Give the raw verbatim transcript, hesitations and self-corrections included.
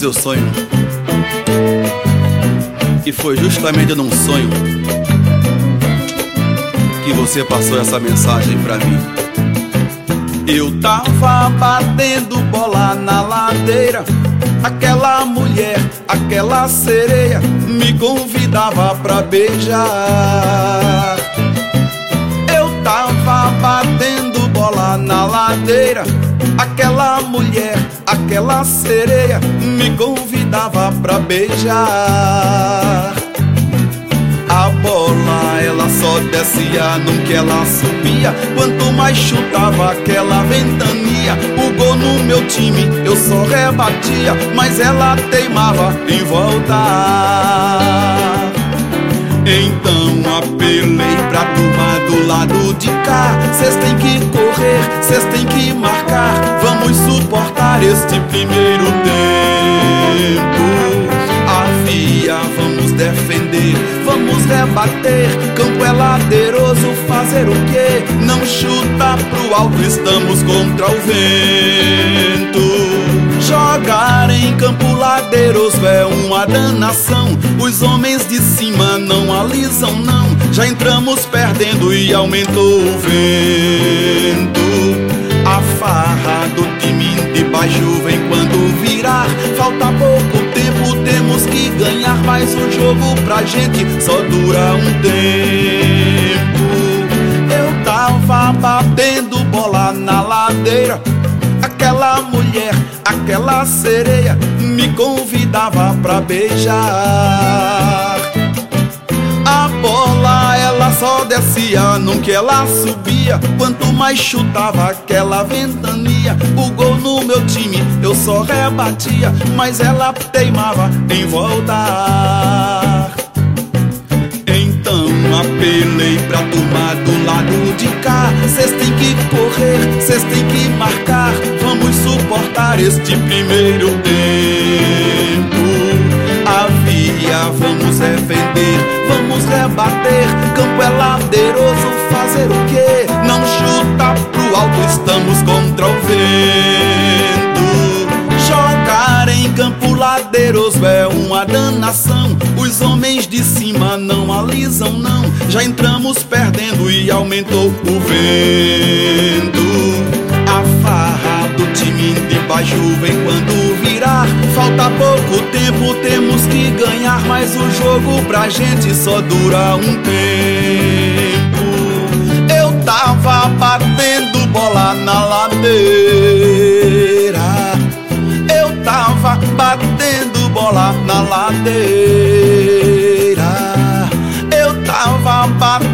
seu sonho. E foi justamente num sonho que você passou essa mensagem pra mim. Eu tava batendo bola na ladeira, aquela mulher, aquela sereia me convidava pra beijar. Eu tava batendo bola na ladeira, aquela mulher, aquela sereia me convidava pra beijar. A bola ela só descia, nunca ela subia. Quanto mais chutava aquela ventania, o gol no meu time eu só rebatia, mas ela teimava em voltar. Então apelei pra turma do lado de cá: cês tem que correr, cês tem que marcar, vamos suportar este primeiro tempo. Havia, vamos defender, vamos rebater, campo é ladeiroso, fazer o quê? Não chuta pro alto, estamos contra o vento. Jogar em campo ladeiroso é uma danação, os homens de cima não alisam não, já entramos perdendo e aumentou o vento. A farra do time de baixo vem quando virar, falta pouco tempo, temos que ganhar, mas o jogo pra gente só dura um tempo. Eu tava batendo bola na ladeira, aquela mulher, aquela sereia me convidava pra beijar. A bola ela só descia, nunca ela subia. Quanto mais chutava aquela ventania, o gol no meu time eu só rebatia, mas ela teimava em voltar. Então apelei pra turma do lado de cá: cês tem que correr, cês tem que marcar, vamos suportar este primeiro tempo. Havia, vamos defender, vamos rebater, campo é ladeiroso, fazer o quê? Não chuta pro alto, estamos contra o vento. Jogar em campo ladeiroso é uma danação, os homens de cima não alisam não, já entramos perdendo e aumentou o vento. A farra do time de baixo vem quando virar, falta pouco tempo, temos que ganhar, mas o jogo pra gente só dura um tempo. Eu tava batendo bola na ladeira, eu tava batendo bola na ladeira, eu tava batendo